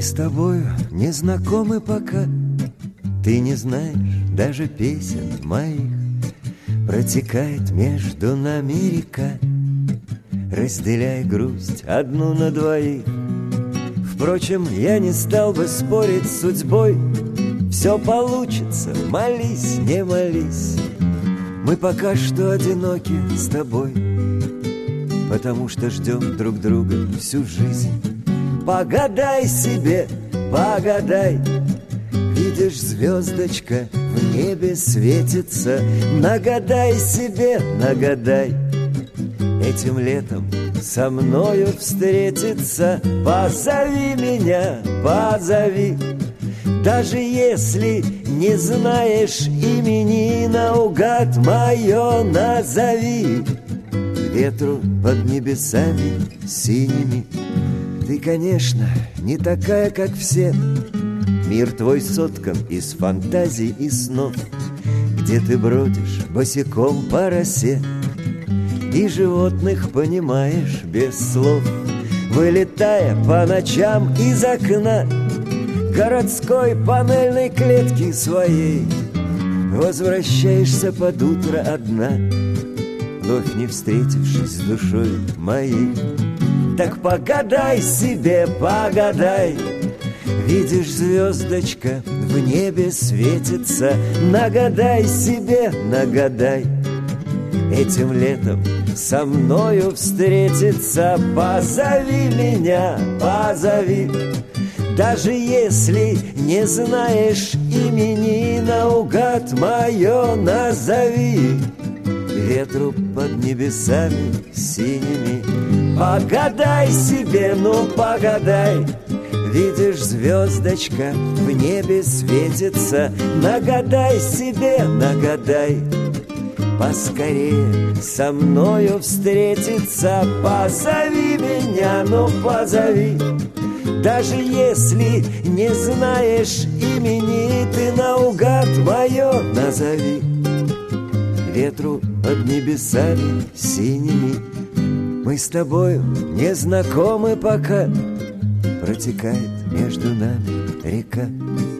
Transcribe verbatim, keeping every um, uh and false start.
с тобою не знакомы пока. Ты не знаешь даже песен моих. Протекает между нами река. Разделяй грусть одну на двоих. Впрочем, я не стал бы спорить с судьбой. Все получится, молись, не молись. Мы пока что одиноки с тобой, потому что ждем друг друга всю жизнь. Погадай себе, погадай. Видишь, звездочка в небе светится. Нагадай себе, нагадай. Этим летом со мною встретиться. Позови меня, позови. Даже если не знаешь имени, наугад мое назови. Ветру под небесами синими. Ты, конечно, не такая, как все. Мир твой соткан из фантазий и снов, где ты бродишь босиком по росе и животных понимаешь без слов. Вылетая по ночам из окна городской панельной клетки своей, возвращаешься под утро одна, вновь не встретившись с душой моей. Так погадай себе, погадай. Видишь, звездочка в небе светится. Нагадай себе, нагадай. Этим летом со мною встретиться. Позови меня, позови. Даже если не знаешь имени, наугад мое назови. Ветру под небесами синими. Погадай себе, ну погадай. Видишь, звездочка в небе светится. Нагадай себе, нагадай. Поскорее со мною встретиться. Позови меня, ну позови. Даже если не знаешь имени, ты наугад мое назови. Ветру под небесами синими. Мы с тобою не знакомы пока. Протекает между нами река.